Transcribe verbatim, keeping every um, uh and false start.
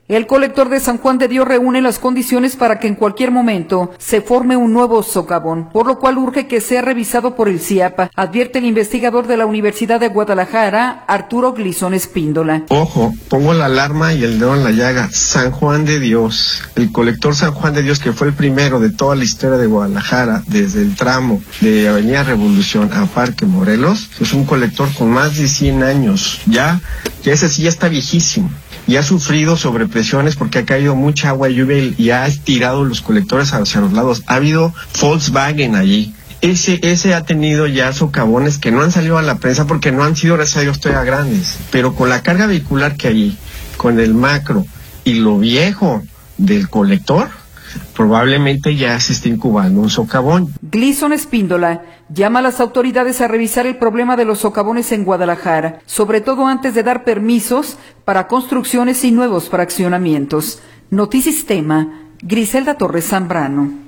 El colector de San Juan de Dios reúne las condiciones para que en cualquier momento se forme un nuevo socavón, por lo cual urge que sea revisado por el C I A P, advierte el investigador de la Universidad de Guadalajara, Arturo Glisón Espíndola. Ojo, pongo la alarma y el dedo en la llaga. San Juan de Dios, el colector San Juan de Dios, que fue el primero de toda la historia de Guadalajara, desde el tramo de Avenida Revolución a Parque Morelos, es un colector con más de cien años. Ya, ya ese sí ya está viejísimo. Y ha sufrido sobrepresiones porque ha caído mucha agua y lluvia y ha tirado los colectores hacia los lados. Ha habido Volkswagen allí. Ese, ese ha tenido ya socavones que no han salido a la prensa porque no han sido, gracias a Dios, todavía grandes. Pero con la carga vehicular que hay, con el macro y lo viejo del colector, probablemente ya se esté incubando un socavón. Glisón Espíndola llama a las autoridades a revisar el problema de los socavones en Guadalajara, sobre todo antes de dar permisos para construcciones y nuevos fraccionamientos. Notisistema, Griselda Torres Zambrano.